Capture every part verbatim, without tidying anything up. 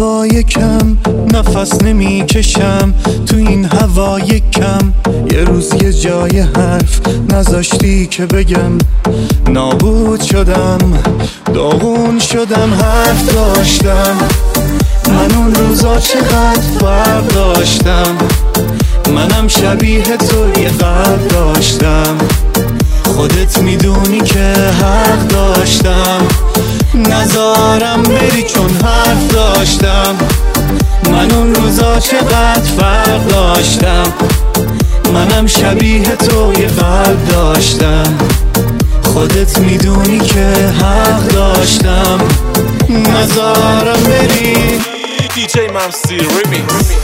هوای کم، نفس نمی کشم تو این هوای کم. یه روز یه جای حرف نذاشتی که بگم، نابود شدم، داغون شدم. حرف داشتم من اون روزا چقدر فرق داشتم، منم شبیه تو یه قلب داشتم. خودت میدونی که حق داشتم، نذارم بری چون حرف داشتم. من اون روزا چقدر فرق داشتم، منم شبیه تو یه قلب داشتم. خودت میدونی که حق داشتم، نذارم بری. دی جی ممسی ریمیکس.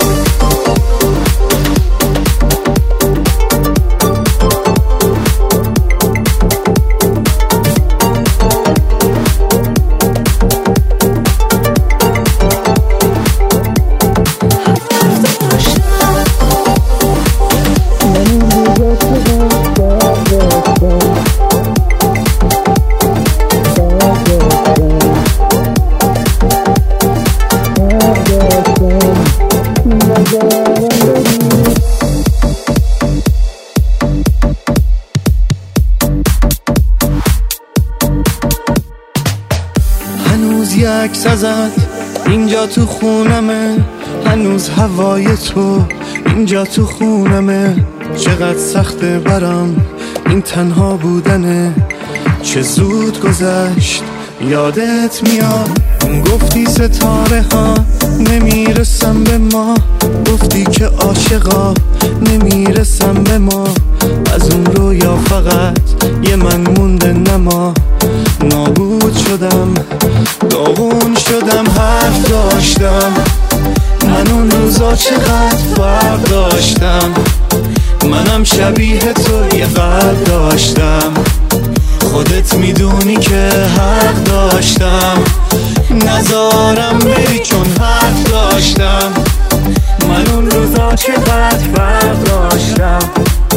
هنوز یک عکس ازت اینجا تو خونمه، هنوز هوای تو اینجا تو خونمه. چقدر سخته برام این تنها بودنه، چه زود گذشت یادت میاد. گفتی ستاره ها نمیرسم به ما، گفتی که عاشقا نمیرسم به ما. از اون رویا فقط یه من مونده نما. نابود شدم، داغون شدم. حرف داشتم من اون روزا چقدر فرق داشتم، منم شبیه تو یه قلب داشتم. خودت میدونی که حق داشتم، نذارم بری چون حق داشتم. من اون روزا چقدر فرق داشتم،